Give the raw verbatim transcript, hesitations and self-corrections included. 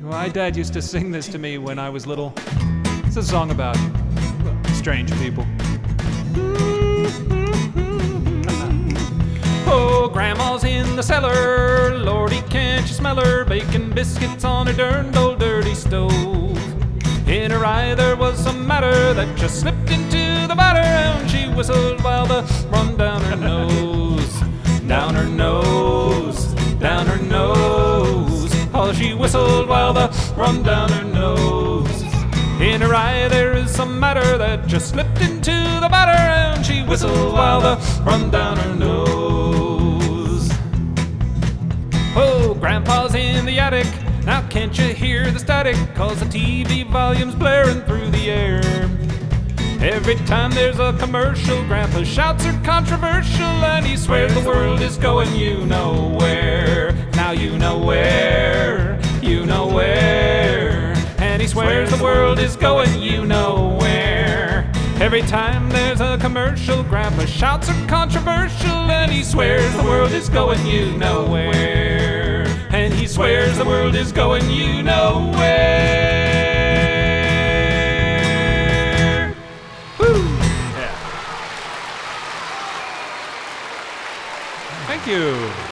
My dad used to sing this to me when I was little. It's a song about strange people. Oh, Grandma's in the cellar. Lordy, can't you smell her? Baking biscuits on her darned old dirty stove. In her eye there was some matter that just slipped into the batter, and she whistled while the run down her nose, down her nose, down her nose. Oh, she whistled while the run down her nose. In her eye there is some matter that just slipped into the batter, and she whistled while the run down her nose. Oh, Grandpa's in the attic. Now can't you hear the static? Cause the T V volume's blaring through the air. Every time there's a commercial, Grandpa shouts are controversial, and he swears the world is going you know where. Now you know where, you know where. And he swears the world is going you know where. Every time there's a commercial, Grandpa shouts are controversial, and he swears the world is going you know where. And he swears the world is going you know where. Woo! Yeah. Thank you.